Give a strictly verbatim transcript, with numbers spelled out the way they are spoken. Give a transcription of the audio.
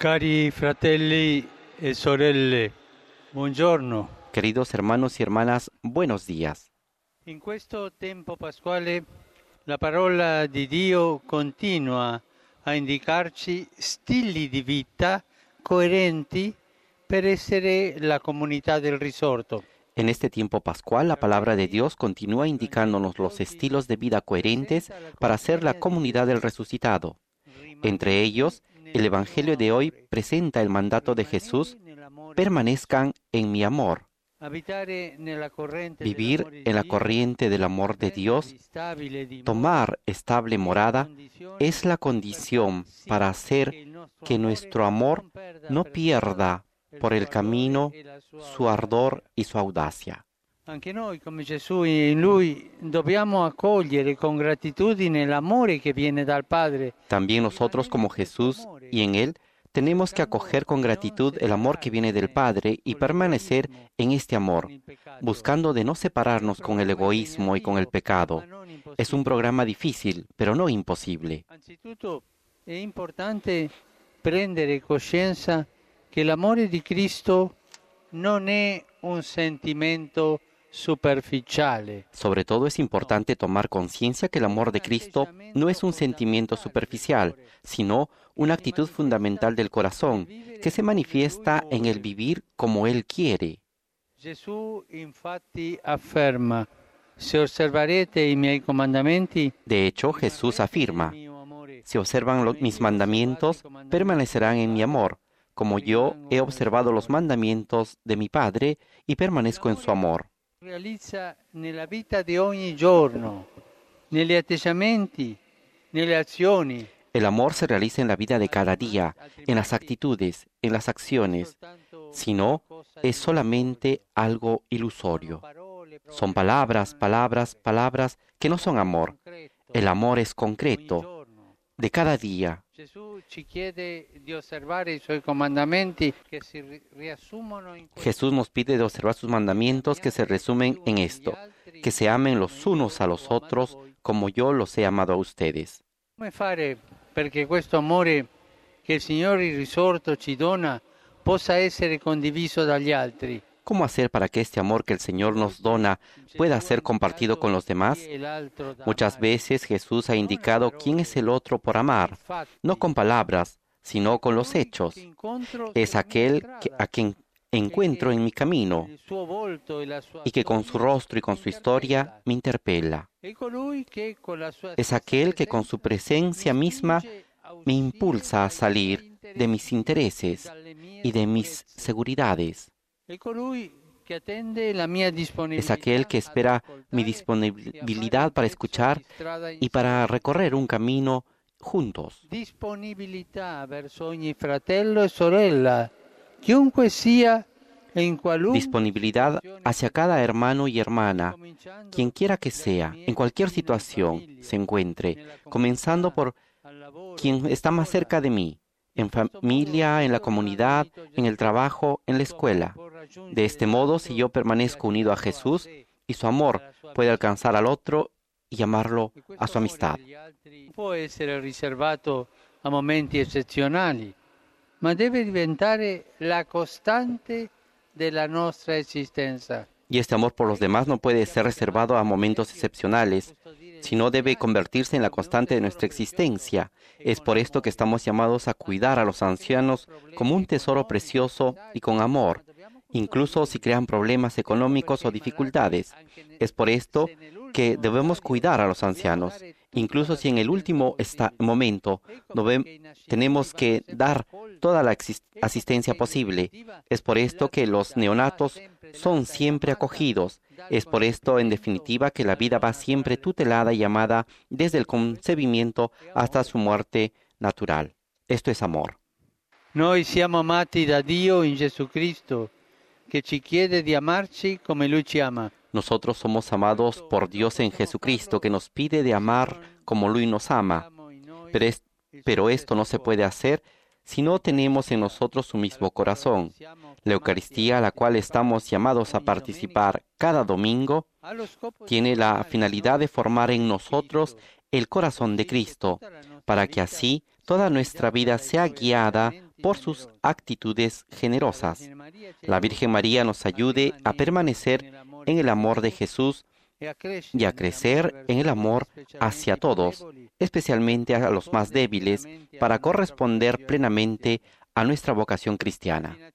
Cari fratelli e sorelle, buongiorno. Queridos hermanos y hermanas, buenos días. In questo tempo pasquale la parola di Dio continua a indicarci stili di vita coerenti per essere la comunità del risorto. En este tiempo pascual, la palabra de Dios continúa indicándonos los estilos de vida coherentes para ser la comunidad del resucitado. Entre ellos, el Evangelio de hoy presenta el mandato de Jesús: permanezcan en mi amor. Vivir en la corriente del amor de Dios, tomar estable morada, es la condición para hacer que nuestro amor no pierda por el camino su ardor y su audacia. Anche noi, come Gesù in Lui, dobbiamo accogliere con gratitudine l'amore che viene dal Padre. También nosotros, como Jesús y en Él, tenemos que acoger con gratitud el amor que viene del Padre y permanecer en este amor, buscando de no separarnos con el egoísmo y con el pecado. Es un programa difícil, pero no imposible. Anzitutto è importante prendere coscienza che l'amore di Cristo non è un sentimento superficiale. Sobre todo es importante tomar conciencia que el amor de Cristo no es un sentimiento superficial, sino una actitud fundamental del corazón, que se manifiesta en el vivir como Él quiere. Gesù infatti afferma: se osservarete i miei comandamenti, De hecho, Jesús afirma: si observan los, mis mandamientos, permanecerán en mi amor, como yo he observado los mandamientos de mi Padre y permanezco en su amor. Realizza nella vita di ogni giorno, negli atteggiamenti, nelle azioni. El amor se realiza en la vida de cada día, en las actitudes, en las acciones. Si no, es solamente algo ilusorio. Son palabras, palabras, palabras que no son amor. El amor es concreto, de cada día. Jesús nos pide de observar sus mandamientos que se resumen en esto: que se amen los unos a los otros como yo los he amado a ustedes. Come fare perché questo amore che il Signore risorto ci dona possa essere condiviso dagli altri? ¿Cómo hacer para que este amor que el Señor nos dona pueda ser compartido con los demás? Muchas veces Jesús ha indicado quién es el otro por amar, no con palabras, sino con los hechos. Es aquel que, a quien encuentro en mi camino y que con su rostro y con su historia me interpela. Es aquel que con su presencia misma me impulsa a salir de mis intereses y de mis seguridades. Es aquel que espera mi disponibilidad para escuchar y para recorrer un camino juntos. Disponibilità verso ogni fratello e sorella, chiunque sia e in qualunque. Disponibilidad hacia cada hermano y hermana, quien quiera que sea, en cualquier situación se encuentre, comenzando por quien está más cerca de mí, en familia, en la comunidad, en el trabajo, en la escuela. De este modo, si yo permanezco unido a Jesús y su amor puede alcanzar al otro y llamarlo a su amistad. Può essere riservato a momenti eccezionali, ma deve diventare la costante della nostra esistenza. Y este amor por los demás no puede ser reservado a momentos excepcionales, sino debe convertirse en la constante de nuestra existencia. Es por esto que estamos llamados a cuidar a los ancianos como un tesoro precioso y con amor, incluso si crean problemas económicos o dificultades. Es por esto que debemos cuidar a los ancianos, incluso si en el último esta- momento debe- tenemos que dar toda la exist- asistencia posible. Es por esto que los neonatos son siempre acogidos. Es por esto, en definitiva, que la vida va siempre tutelada y amada desde el concebimiento hasta su muerte natural. Esto es amor. Noi siamo amati da Dio in Gesù Cristo, che ci chiede di amarci come Lui ci ama. Nosotros somos amados por Dios en Jesucristo, que nos pide de amar como Lui nos ama. Pero, es- pero esto no se puede hacer si no tenemos en nosotros su mismo corazón. La Eucaristía, a la cual estamos llamados a participar cada domingo, tiene la finalidad de formar en nosotros el corazón de Cristo, para que así toda nuestra vida sea guiada por sus actitudes generosas. La Virgen María nos ayude a permanecer en el amor de Jesús y a crecer en el amor hacia todos, especialmente a los más débiles, para corresponder plenamente a nuestra vocación cristiana.